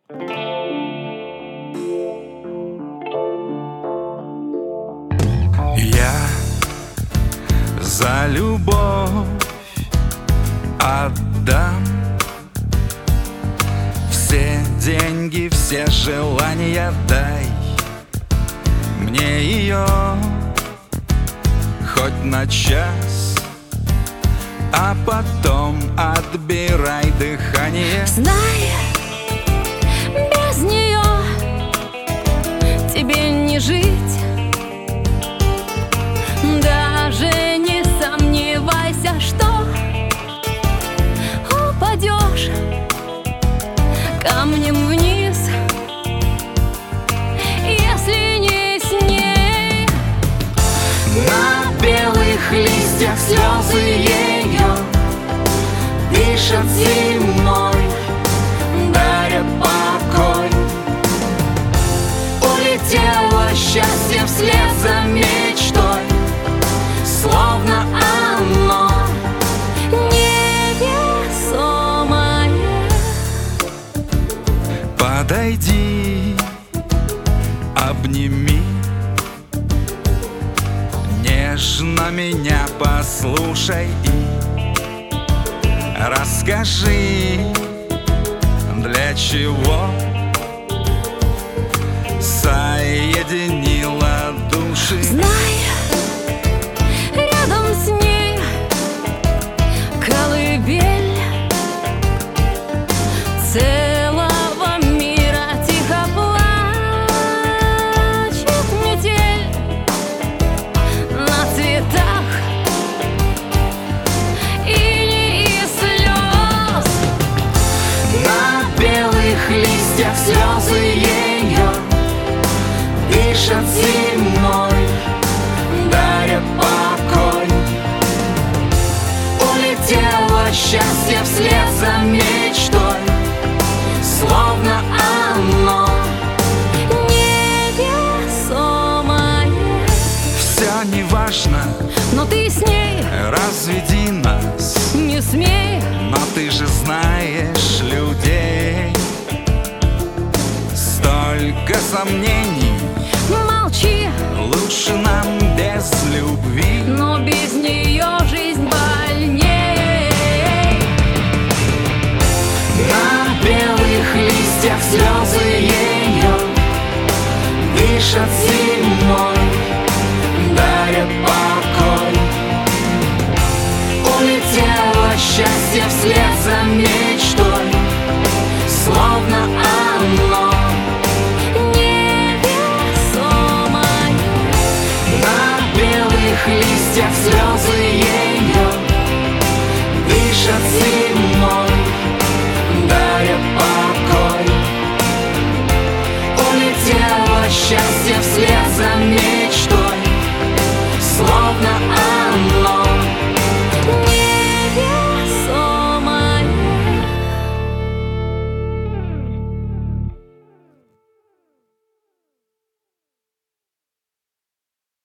Я за любовь отдам все деньги, все желания. Дай мне ее хоть на час, а потом отбирай дыхание. Знай, без нее тебе не жить. Даже не сомневайся, что упадешь камнем вниз, если не с ней. На белых листьях слезы ее дышат зимой, дарят покой. Улетело счастье вслед за мечтой, словно оно невесомое. Подойди, обними, нежно меня послушай и расскажи, для чего соединила души. Знай, рядом с ней колыбель целого мира. Тихо плачет метель на цветах иней и слез. На белых листьях слезы ее дышат зимой, дарят покой. Улетело счастье вслед за мечтой, словно оно невесомое. все неважно, Но ты с ней разведи нас. не смей. Но ты же знаешь людей, столько сомнений